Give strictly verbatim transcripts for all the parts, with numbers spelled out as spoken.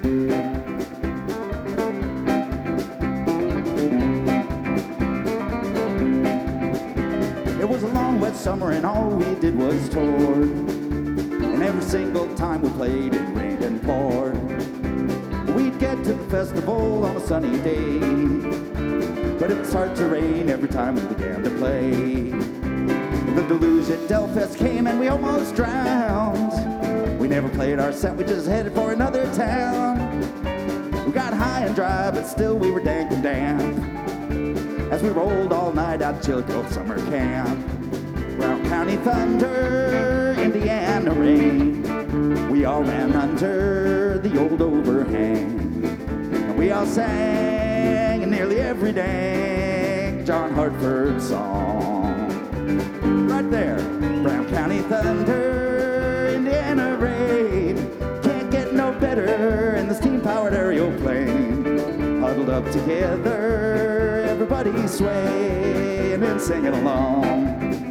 It was a long, wet summer and all we did was tour. And every single time we played, it rained and poured. We'd get to the festival on a sunny day, but it would start to rain every time we began to play. The deluge at Delfest came and we almost drowned. We never played our set, we just headed for another town. We got high and dry, but still we were dank and damp as we rolled all night out to Chillicothe summer camp. Brown County thunder, Indiana rain. We all ran under the old overhang, and we all sang nearly every day John Hartford song. Right there, Brown County thunder, Indiana rain. Can't get no better in the steam-powered aeroplane. Huddled up together, everybody swaying and singing along.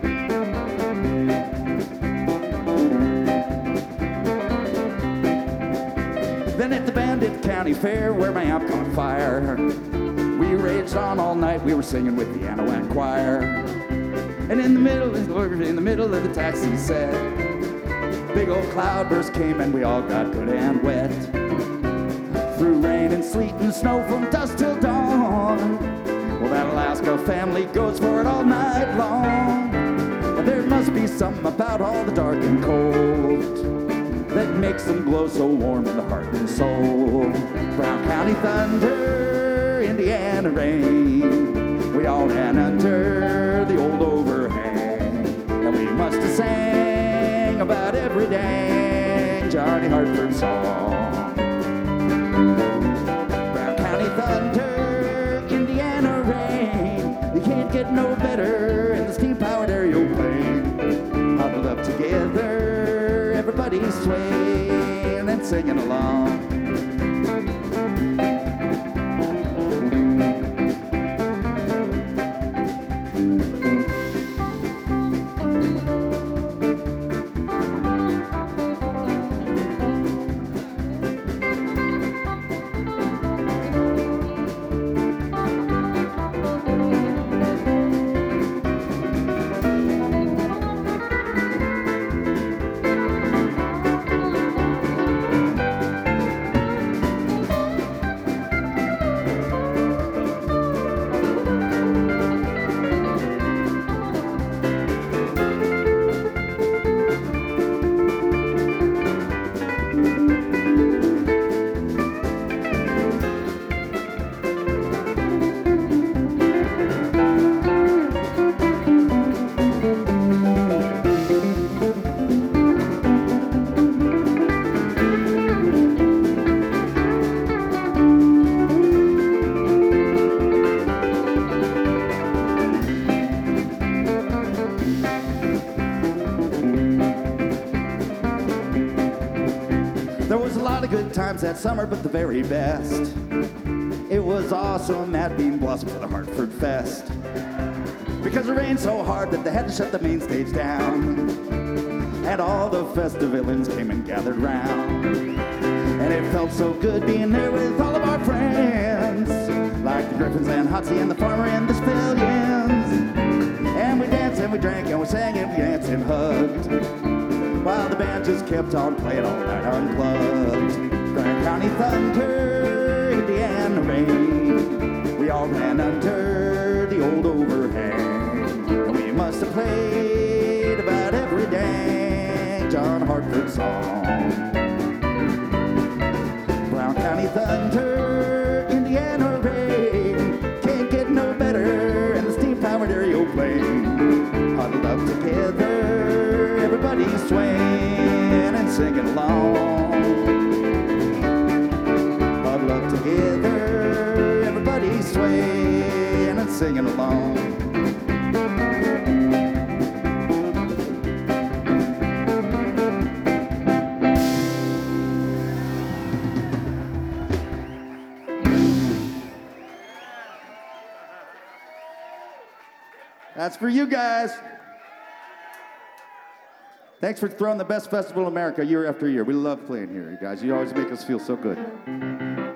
Then at the Bandit County Fair, where my amp caught fire, we raged on all night. We were singing with the Anawan Choir. And in the middle, in the middle of the taxi set, big old cloudburst came and we all got good and wet. Through rain and sleet and snow from dusk till dawn. Well, that Alaska family goes for it all night long. And there must be something about all the dark and cold that makes them glow so warm in the heart and soul. Brown County thunder, Indiana rain. We all ran under the old overhang, and we must have sang about every dang Johnny Hartford song. Brown County thunder, Indiana rain. You can't get no better in the steam-powered aeroplane. Huddled up together, everybody's swaying and singing along. Times that summer, but the very best. It was awesome at Bean Blossom for the Hartford Fest, because it rained so hard that they had to shut the main stage down, and all the Festivalans came and gathered round. And it felt so good being there with all of our friends, like the Griffins and Hotsy and the Farmer and the Spillions. And we danced and we drank and we sang and we danced and hugged, while the band just kept on playing all night unplugged. Grand County thunder, Indiana rain. We all ran under the old overhang, and we must have played about every dang John Hartford song. Brown County thunder, Indiana rain. Can't get no better in the steam-powered aeroplane. Huddled up together, everybody swaying and singing along. Up together, everybody swaying and singing along. That's for you guys. Thanks for throwing the best festival in America year after year. We love playing here, you guys. You always make us feel so good.